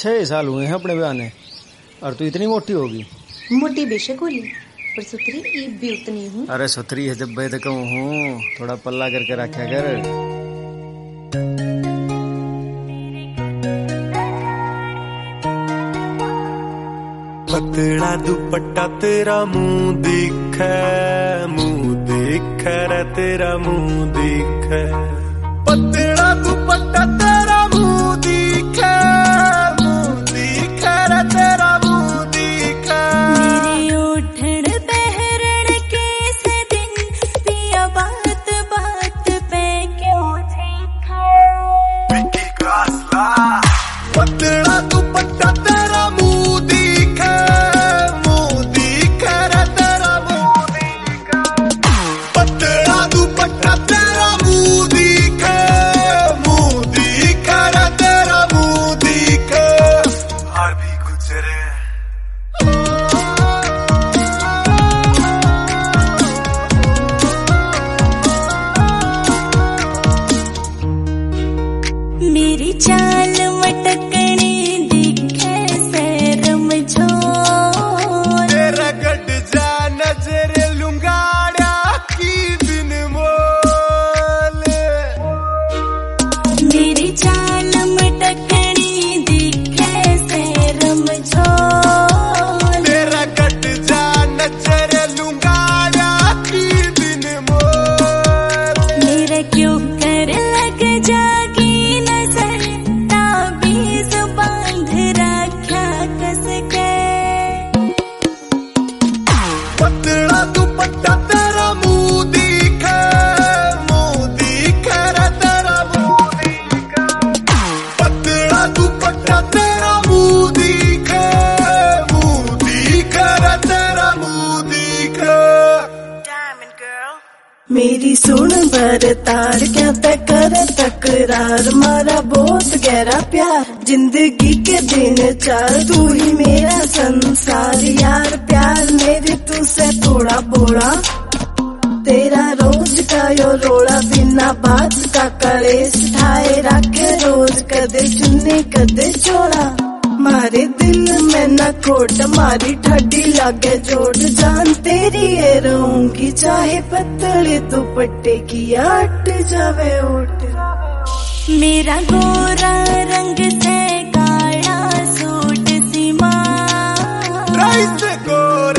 6 साल हुए हैं अपने ब्याह ने और तू इतनी मोटी होगी। मोटी बेशक होली पर सुथरी ईब भी उतनी हूँ। अरे सुथरी है जब तक हूँ, थोड़ा पल्ला करके रखा कर। पतला दुपट्टा तेरा मुंह दिखे रे तेरा मुंह दिखे। पतला दुपट्टा तेरा मुंह दिखे रे तेरा मुंह दिखे। मेरे उठन बहरण के से दिन पिया बात बात पे क्यों देखा। पतला दुपट्टा तेरा मुंह दिखे रे तेरा मुंह दिखे। पतला दुपट्टा तेरा मुंह दिखे रे तेरा मुंह दिखे। और भी गुजरे मेरी चाल मटकनी दिखे सैरम झोर। तेरा गड जा नजर लुंगाड़ा की दिन मोल। मेरी चाल मटकनी दिखे सैरम झोर। तेरा गड जा नजर लुंगाड़ा की दिन मोल। मेरा क्यों कर लग जागी नजर ताबीज बांध रखा कस के। पतला दुपट्टा तेरा मुंह दिखे रे तेरा मुंह दिखे। पतला दुपट्टा तेरा मुंह दिखे रे तेरा मुंह दिखे। मेरी सुन बरतार क्या तय कर तकरार। मारा बहुत गहरा प्यार जिंदगी के दिन चार। तू ही मेरा संसार यार। प्यार मेरे तुझसे थोड़ा बोला तेरा रोज का यो रोड़ा। बिना बात का कलेश ठाए रखे रोज कदे चुन्ने कदे छोड़ा। मारे दिल में न खोट मारी ठड्डी लागे जोड़। जान तेरी ये रहूंगी चाहे पतले दुपट्टे की आट जावे ओट। मेरा गोरा रंग से काला सूट सीमा। राइस गोर